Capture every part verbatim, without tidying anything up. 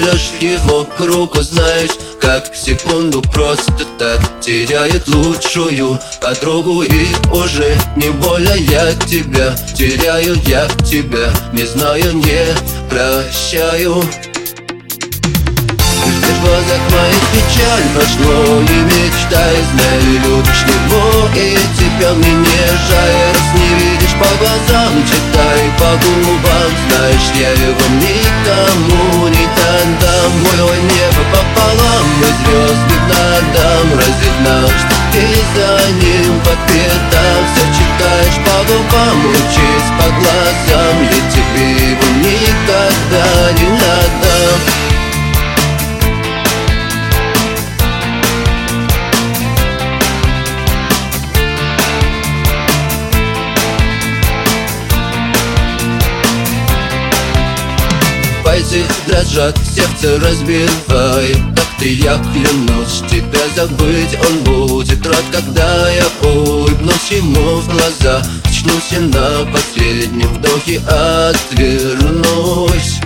берешь его к руку, знаешь, как в секунду просто так теряет лучшую подругу. И уже не больно я тебя теряю, я тебя не знаю, не прощаю. В глазах моих печаль прошло, не мечтай, знаю, любишь его, и тебя мне не жаль. Раз не видишь по глазам, читай по губам, знаешь, я его никому не отдам. Мое небо пополам, мы звезды надам, разве знал, что ты за ним по пятам? Все читаешь по губам, учись по глазам, я тебе его никогда не отдам. Пальцы дрожат, сердце разбивает. Так ты, я клянусь, тебя забыть он будет рад, когда я улыбнусь ему в глаза, очнусь и на последнем вдохе отвернусь.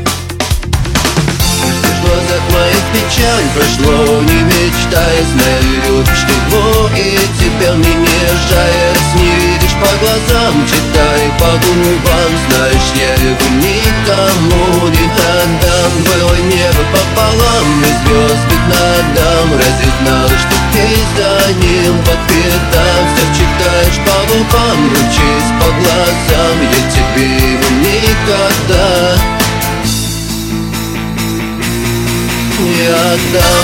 В глазах моих печаль прошло, не мечтай, знаю, любишь его, и тебя мне не жаль. Раз не видишь по глазам, читай по губам, знаешь, я его никому не отдам. Было небо пополам, и звезды надам, разве знал, что ты за ним по пятам? Все читаешь по губам, учись по глазам, я тебе его никогда не отдам.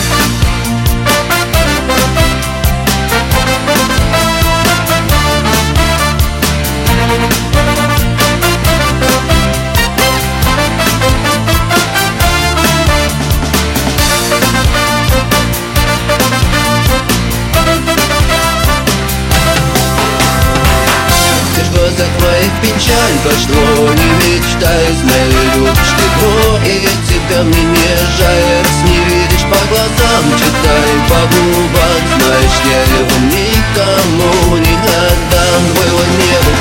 В глазах моих печаль пошло, не мечтай, знаю, любишь его, и тебя мне не жаль. Раз не видишь по глазам, читай по губам, знаешь, я его никому не отдам. Было небо